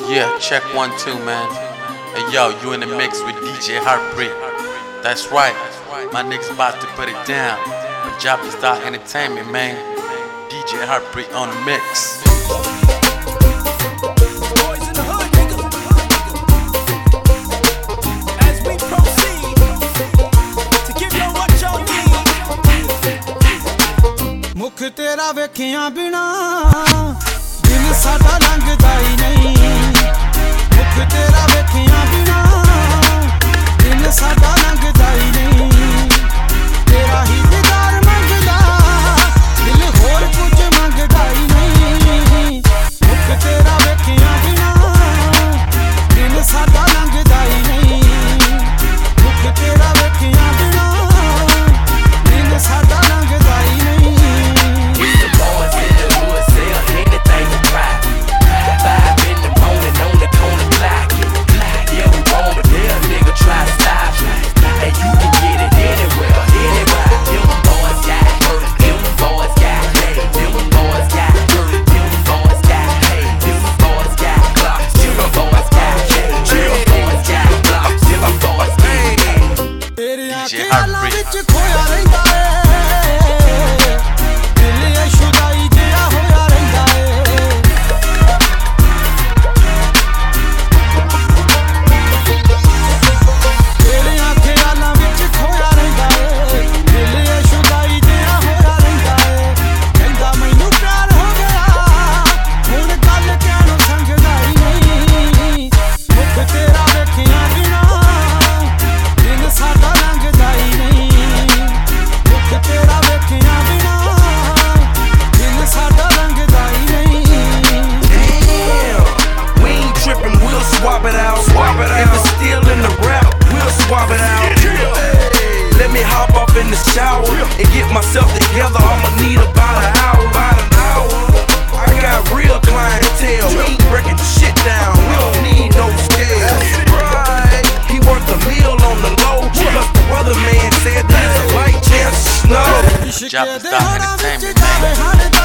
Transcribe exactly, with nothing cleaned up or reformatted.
Yeah, check one, two, man. Hey yo, you in the mix with D J Heartbreak. That's right, my niggas about to put it down. Punjabi Style Entertainment, man. D J Heartbreak on the mix. मुख तेरा वेखिया बिना दिन साडा लंघदा ही नहीं मुख तेरा वेखिया बिना दिन साडा लंघदा ही नहीं तेरा ही दीदार मंगदा दिल होर कुछ मंगदा ही नहीं मुख तेरा वेखिया बिना दिन साडा लंघदा ही नहीं मुख तेरा वेखिया बिना दिन साडा लंघदा ही नहीं and get myself together, I'ma need about an hour, about an hour. I got real clientele, we ain't breaking the shit down, we don't need no scale. Right, he worked a meal on the low, plus the weatherman said there's a light chance of snow. Punjabi Style Entertainment, man.